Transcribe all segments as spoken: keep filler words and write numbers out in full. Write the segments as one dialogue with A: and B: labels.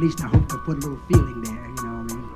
A: least I hope to put a little feeling there, you know what I mean?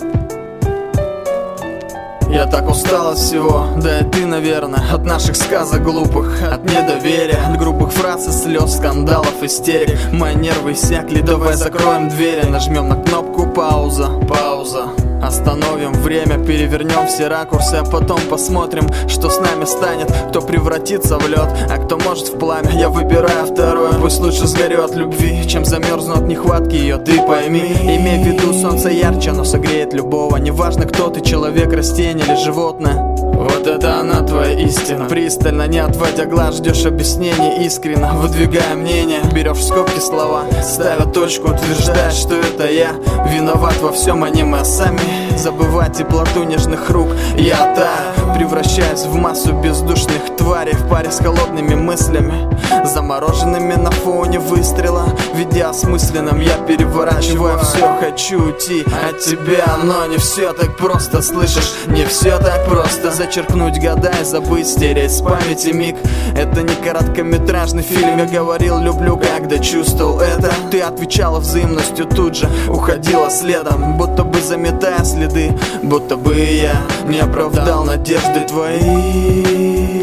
B: Я так устал от всего, да и ты, наверное. От наших сказок глупых, от недоверия, от грубых фраз и слез, скандалов, истерик. Мои нервы иссякли, давай закроем двери. Нажмем на кнопку пауза, пауза. Остановим время, перевернем все ракурсы, а потом посмотрим, что с нами станет. Кто превратится в лед, а кто может в пламя. Я выбираю второе, пусть лучше сгорю от любви, чем замерзну от нехватки ее. Ты пойми, имей в виду, солнце ярче, оно согреет любого. Неважно, кто ты, человек, растение или животное. Вот это она, твоя истина. Пристально, не отводя глаз, ждешь объяснений искренно, выдвигая мнение, берешь в скобки слова, ставя точку, утверждая, что это я виноват во всем, а не мы сами. Забывать теплоту нежных рук. Я таю, превращаюсь в массу бездушных тварей в паре с холодными мыслями, замороженными на фоне выстрела. Ведя осмысленным, я переворачиваю все, хочу уйти от тебя, но не все так просто, слышишь? Не все так просто. Зачеркнуть года и забыть, стереть с памяти миг. Это не короткометражный фильм. Я говорил люблю, когда чувствовал это. Ты отвечала взаимностью, тут же уходила следом, будто бы заметая следы, будто бы я не оправдал надежды твои.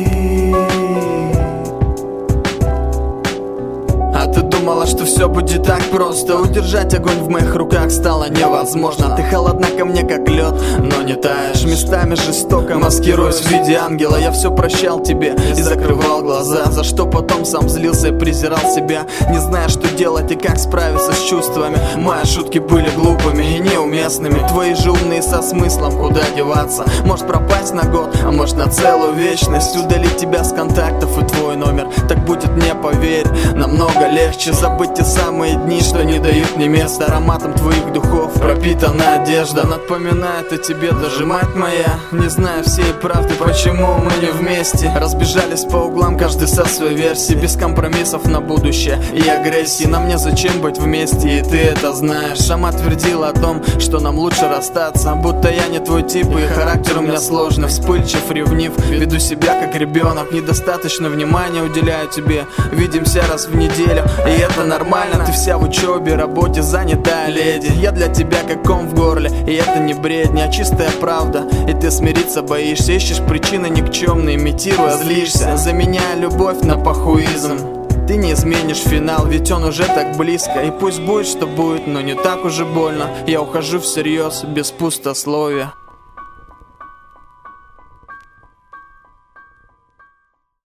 B: А ты думала, что все будет так просто. Удержать огонь в моих руках стало невозможно. Ты холодна ко мне, как лед, но не таешь. Местами жестоко маскируясь в виде ангела. Я все прощал тебе и закрывал глаза, за что потом сам злился и презирал себя, не зная, что делать и как справиться с чувствами. Мои шутки были глупыми и неуместными, твои же умные со смыслом, куда деваться. Может пропасть на год, а может на целую вечность. Удалить тебя с контактов и твой номер. Так будет, не поверь, намного легче забыть те самые дни, что не дают мне места. Ароматом твоих духов пропитана одежда, напоминает о тебе даже мать моя. Не знаю всей правды, почему мы не вместе. Разбежались по углам, каждый со своей версией, без компромиссов на будущее и агрессии. Нам не зачем быть вместе, и ты это знаешь. Сама твердила о том, что нам лучше расстаться, будто я не твой тип, и характер у меня сложный. Вспыльчив, ревнив, веду себя как ребенок. Недостаточно внимания уделяю тебе, видимся раз в неделю, и это нормально. Ты вся в учебе, работе, занятая леди. Я для тебя как ком в горле, и это не бредни, а чистая правда. И ты смириться боишься, ищешь причины никчемные, имитируя, злишься, заменяя любовь на похуизм. Ты не изменишь финал, ведь он уже так близко. И пусть будет, что будет, но не так уже больно. Я ухожу всерьез, без пустословия.